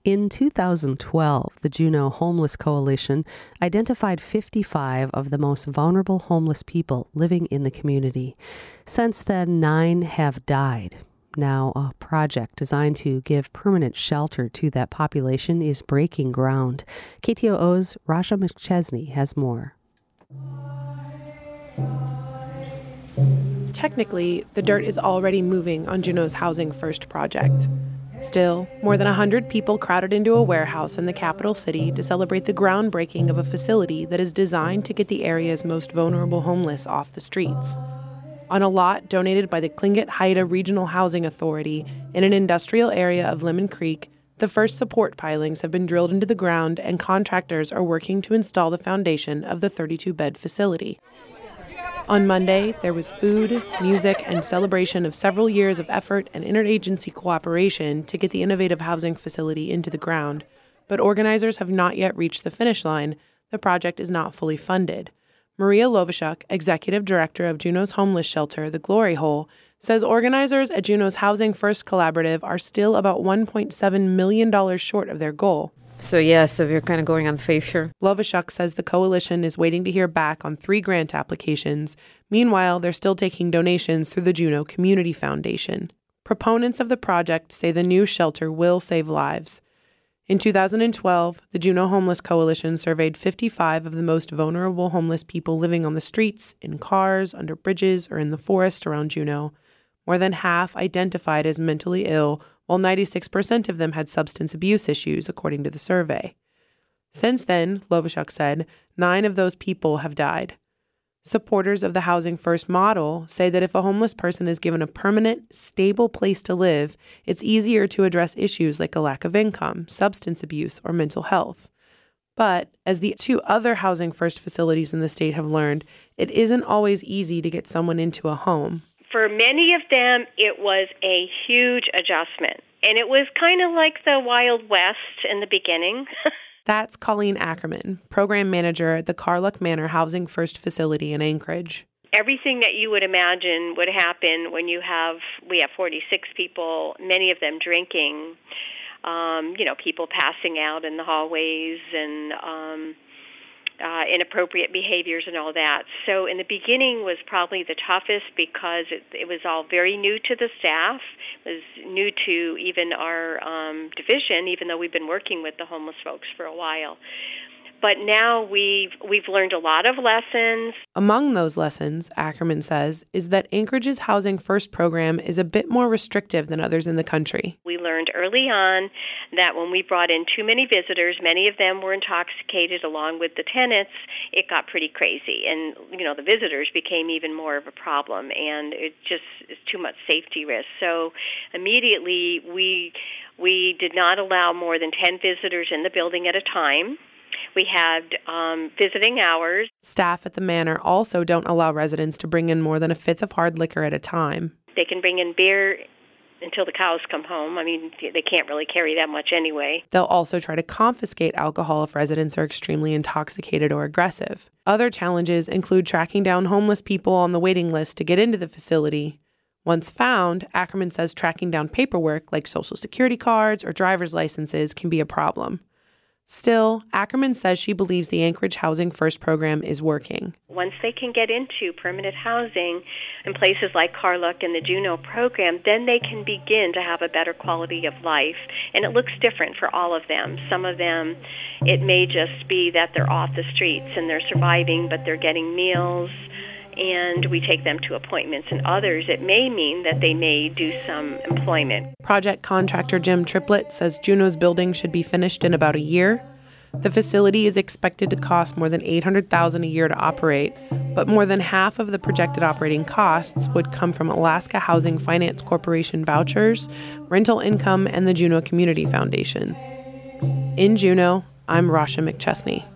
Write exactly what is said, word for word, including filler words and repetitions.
In two thousand twelve, the Juneau Homeless Coalition identified fifty-five of the most vulnerable homeless people living in the community. Since then, nine have died. Now, a project designed to give permanent shelter to that population is breaking ground. K T O O's Rasha McChesney has more. Technically, the dirt is already moving on Juneau's Housing First project. Still, more than one hundred people crowded into a warehouse in the capital city to celebrate the groundbreaking of a facility that is designed to get the area's most vulnerable homeless off the streets. On a lot donated by the Tlingit-Haida Regional Housing Authority in an industrial area of Lemon Creek, the first support pilings have been drilled into the ground and contractors are working to install the foundation of the thirty-two bed facility. On Monday, there was food, music, and celebration of several years of effort and interagency cooperation to get the innovative housing facility into the ground. But organizers have not yet reached the finish line. The project is not fully funded. Maria Lovashuk, executive director of Juneau's homeless shelter, The Glory Hole, says organizers at Juneau's Housing First Collaborative are still about one point seven million dollars short of their goal. So, yeah, so we're kind of going on faith here. Lovashuk says the coalition is waiting to hear back on three grant applications. Meanwhile, they're still taking donations through the Juneau Community Foundation. Proponents of the project say the new shelter will save lives. In two thousand twelve, the Juneau Homeless Coalition surveyed fifty-five of the most vulnerable homeless people living on the streets, in cars, under bridges, or in the forest around Juneau. More than half identified as mentally ill, while ninety-six percent of them had substance abuse issues, according to the survey. Since then, Lovashuk said, nine of those people have died. Supporters of the Housing First model say that if a homeless person is given a permanent, stable place to live, it's easier to address issues like a lack of income, substance abuse, or mental health. But, as the two other Housing First facilities in the state have learned, it isn't always easy to get someone into a home. For many of them, it was a huge adjustment, and it was kind of like the Wild West in the beginning. That's Colleen Ackerman, program manager at the Carluck Manor Housing First facility in Anchorage. Everything that you would imagine would happen when you have, we have forty-six people, many of them drinking, um, you know, people passing out in the hallways and um Uh, inappropriate behaviors and all that. So in the beginning was probably the toughest because it, it was all very new to the staff. It was new to even our um, division, even though we've been working with the homeless folks for a while. But now we've we've learned a lot of lessons. Among those lessons, Ackerman says, is that Anchorage's Housing First program is a bit more restrictive than others in the country. We learned early on that when we brought in too many visitors, many of them were intoxicated along with the tenants, it got pretty crazy. And, you know, the visitors became even more of a problem, and it just is too much safety risk. So immediately we we did not allow more than ten visitors in the building at a time. We had um, visiting hours. Staff at the manor also don't allow residents to bring in more than a fifth of hard liquor at a time. They can bring in beer until the cows come home. I mean, they can't really carry that much anyway. They'll also try to confiscate alcohol if residents are extremely intoxicated or aggressive. Other challenges include tracking down homeless people on the waiting list to get into the facility. Once found, Ackerman says tracking down paperwork like Social Security cards or driver's licenses can be a problem. Still, Ackerman says she believes the Anchorage Housing First program is working. Once they can get into permanent housing in places like Carluck and the Juneau program, then they can begin to have a better quality of life. And it looks different for all of them. Some of them, it may just be that they're off the streets and they're surviving, but they're getting meals, and we take them to appointments. And others, it may mean that they may do some employment. Project contractor Jim Triplett says Juneau's building should be finished in about a year. The facility is expected to cost more than eight hundred thousand dollars a year to operate, but more than half of the projected operating costs would come from Alaska Housing Finance Corporation vouchers, rental income, and the Juneau Community Foundation. In Juneau, I'm Rasha McChesney.